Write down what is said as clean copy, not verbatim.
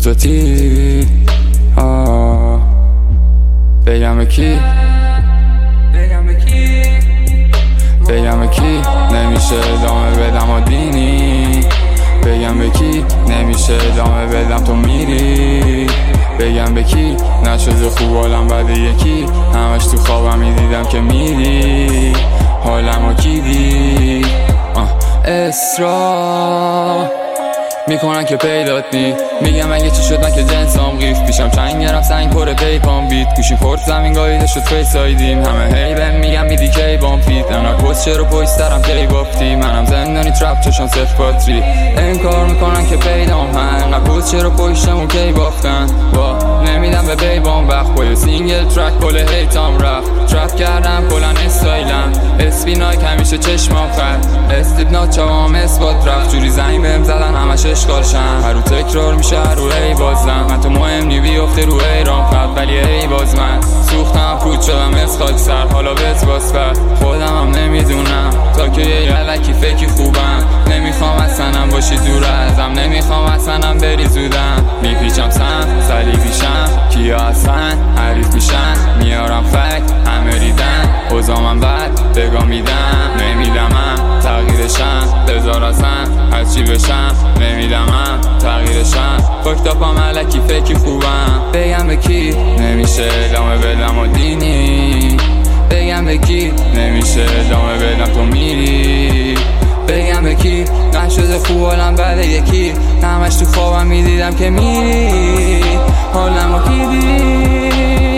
توتی بگم به کی بگم به کی نمیشه ادامه بدم و دینی بگم به کی نمیشه ادامه بدم تو میری بگم به کی نشده خوب حالم بعد یکی همش تو خوابم میدیدم که میری حالمو کی دی اصرار میکنن که پیدات نی میگم اگه چی شد من که جنسام قیف پیشم چنگ گرم سنگ پر پیپام بیت گوشیم خورد زمین گاییده شد فیس آیدیم همه هی بهم میگم میدی کی بام فیت انقدر کس چرا پشترم کی بافتی منم زندانی ترپ چشان صفر باتری انکار میکنن که پیدام هم انقدر کس چرا پشتمون کی بافتن با نمیدم به بیبام وقت با سینگل ترک کل هیتام رفت ترپ کردم کلن استایلم اسپی نایک همیشه چشمام خرد استیپ نات چاوام اثبات رفت جوری زنگ بهم زدن همش اشکالشم هر رو تکرار میشه هر رو ای بازم من تو مهم نی بیفته رو ایران خط ولی ای باز من سوختم پود شدم از خاک سر حالا بهت باز فرد خودم هم نمیدونم تا که یه علکی فکری خوبم نمیخوام اصلا باشی دور ازم نمیخوام اصلا بری زودم میپیچم سم صلیبیشم کیا اصلا حریف میشن میارم فک همه ریدن اوزامم بد بگاه میدم نمیدمم تغییرشم بذار اصلا هرچی بشم نمیدمم تغییرشم فاکتاپم علکی فکری خوبم بگم به کی نمیشه ادامه بدم و دینی بگم به کی نمیشه ادامه بدم تو میری بگم به کی نشده خوب حالم بعد یکی همش تو خوابم میدیدم که میری حالمو کی دی